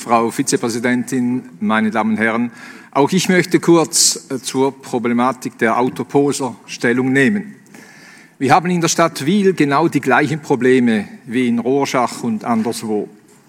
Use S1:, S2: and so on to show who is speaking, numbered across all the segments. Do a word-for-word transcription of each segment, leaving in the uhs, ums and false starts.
S1: Frau Vizepräsidentin, meine Damen und Herren, auch ich möchte kurz zur Problematik der Autoposer Stellung nehmen. Wir haben in der Stadt Wil genau die gleichen Probleme wie in Rorschach und anderswo.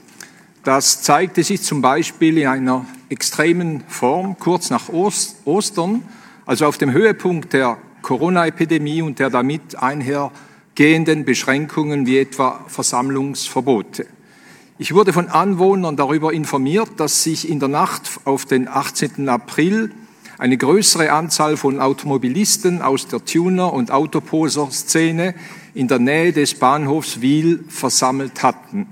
S1: Das zeigte sich zum Beispiel in einer extremen Form kurz nach Ostern, also auf dem Höhepunkt der Corona-Epidemie und der damit einhergehenden Beschränkungen wie etwa Versammlungsverbote. Ich wurde von Anwohnern darüber informiert, dass sich in der Nacht auf den achtzehnten April eine größere Anzahl von Automobilisten aus der Tuner- und Autoposer-Szene in der Nähe des Bahnhofs Wil versammelt hatten.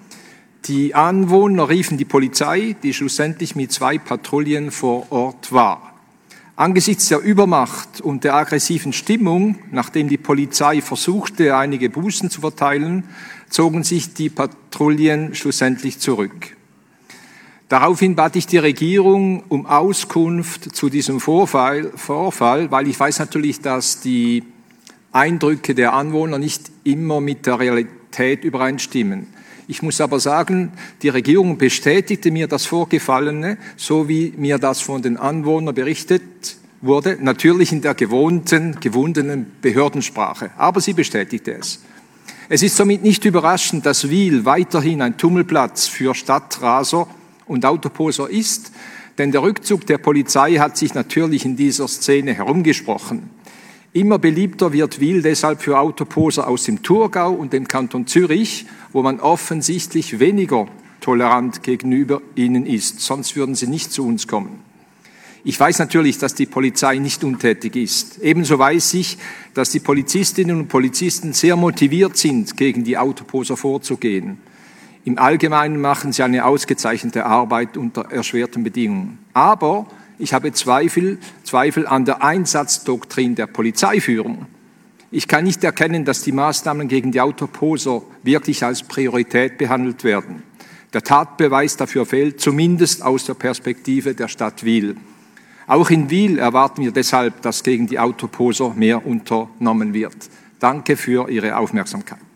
S1: Die Anwohner riefen die Polizei, die schlussendlich mit zwei Patrouillen vor Ort war. Angesichts der Übermacht und der aggressiven Stimmung, nachdem die Polizei versuchte, einige Bußen zu verteilen, zogen sich die Patrouillen schlussendlich zurück. Daraufhin bat ich die Regierung um Auskunft zu diesem Vorfall, Vorfall, weil ich weiß natürlich, dass die Eindrücke der Anwohner nicht immer mit der Realität übereinstimmen. Ich muss aber sagen, die Regierung bestätigte mir das Vorgefallene, so wie mir das von den Anwohnern berichtet wurde, natürlich in der gewohnten, gewundenen Behördensprache, aber sie bestätigte es. Es ist somit nicht überraschend, dass Wil weiterhin ein Tummelplatz für Stadtraser und Autoposer ist, denn der Rückzug der Polizei hat sich natürlich in dieser Szene herumgesprochen. Immer beliebter wird Wil deshalb für Autoposer aus dem Thurgau und dem Kanton Zürich, wo man offensichtlich weniger tolerant gegenüber ihnen ist, sonst würden sie nicht zu uns kommen. Ich weiß natürlich, dass die Polizei nicht untätig ist. Ebenso weiß ich, dass die Polizistinnen und Polizisten sehr motiviert sind, gegen die Autoposer vorzugehen. Im Allgemeinen machen sie eine ausgezeichnete Arbeit unter erschwerten Bedingungen. Aber ich habe Zweifel, Zweifel an der Einsatzdoktrin der Polizeiführung. Ich kann nicht erkennen, dass die Maßnahmen gegen die Autoposer wirklich als Priorität behandelt werden. Der Tatbeweis dafür fehlt, zumindest aus der Perspektive der Stadt Wil. Auch in Wil erwarten wir deshalb, dass gegen die Autoposer mehr unternommen wird. Danke für Ihre Aufmerksamkeit.